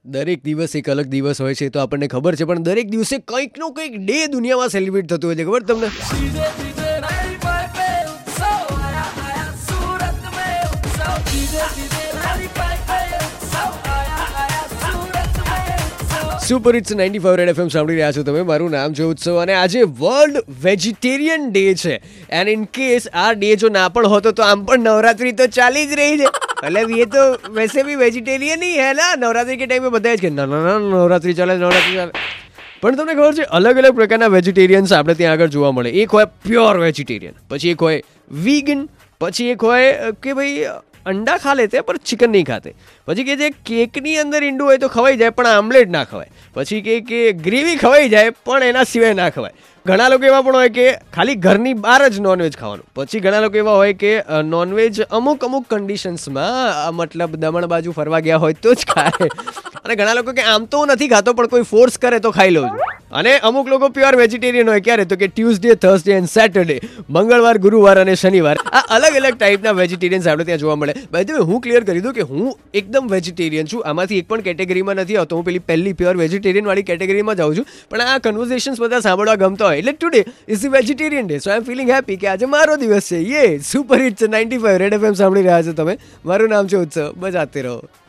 દરેક દિવસ એક અલગ દિવસ હોય છે તો આપણને ખબર છે, પણ દરેક દિવસે કંઈક નો કંઈક ડે દુનિયામાં સેલિબ્રેટ થતું હોય છે. ખબર તમને? સીધે સીધે નારી પાઈ પે ઉત્સવ આયા આયા સુરત મે ઉત્સવ સીધે સીધે નારી પાઈ પે ઉત્સવ આયા આયા સુરત મે ઉત્સવ. સુપર હિટ્સ 95 રેડ એફએમ સાંભળી રહ્યા છો તમે. મારું નામ છે ઉત્સવ અને આજે વર્લ્ડ વેજીટેરિયન ડે છે. એન્ડ ઇન કેસ આ ડે જો ના પણ હોતો તો આમ પણ નવરાત્રી તો ચાલી જ રહી છે. मतलब ये तो वैसे भी वेजिटेरियन ही है ना. नवरात्रि के टाइम पे બધા જ કે ના ના ના નવરાત્રી ચાલે, નવરાત્રી ચાલે. પણ તમને ખબર છે અલગ અલગ પ્રકારના વેજીટેરિયન્સ આપણે ત્યાં આગળ જોવા મળે. એક હોય પ્યોર વેજીટેરિયન, પછી એક હોય વીગન, પછી એક હોય કે ભાઈ અંડા ખા લેતે પણ ચિકન નહીં ખાતે, પછી કે જે કેકની અંદર ઈંડું હોય તો ખવાઈ જાય પણ આમલેટ ના ખવાય, પછી કે ગ્રેવી ખવાઈ જાય પણ એના સિવાય ના ખવાય. ઘણા લોકો એવા પણ હોય કે ખાલી ઘરની બહાર જ નોનવેજ ખાવાનું. પછી ઘણા લોકો એવા હોય કે નોનવેજ અમુક કન્ડિશન્સમાં મતલબ દમણ બાજુ ફરવા ગયા હોય તો જ ખાય. અને ઘણા લોકો કે આમ તો હું નથી ખાતો પણ કોઈ ફોર્સ કરે તો ખાઈ લઉં છું. અને અમુક લોકો પ્યોર વેજીટેરિયન હોય. ક્યારે? તો કે ટ્યુઝડે, થર્સડે એન્ડ સેટરડે, મંગળવાર, ગુરુવાર અને શનિવાર. આ અલગ અલગ ટાઈપના વેજીટેરિયન્સ આપણે ત્યાં જોવા મળે. બાય ધ વે હું ક્લિયર કરી દઉં કે હું એકદમ વેજીટેરિયન છું. આમાંથી એક પણ કેટેગરીમાં નથી આવતો. હું પહેલી પ્યોર વેજીટેરિયન વાળી કેટેગરીમાં જાઉં છું. પણ આ કન્વર્સેશન્સ બધા સાંભળવા ગમતા હોય એટલે today is the vegetarian day. So I am feeling happy કે આજે મારો દિવસ છે. યે સુપર હિટ્સ 95 રેડ એફએમ સાંભળી રહ્યા છો તમે. મારું નામ છે ઉત્સવ. બજાતે રહો.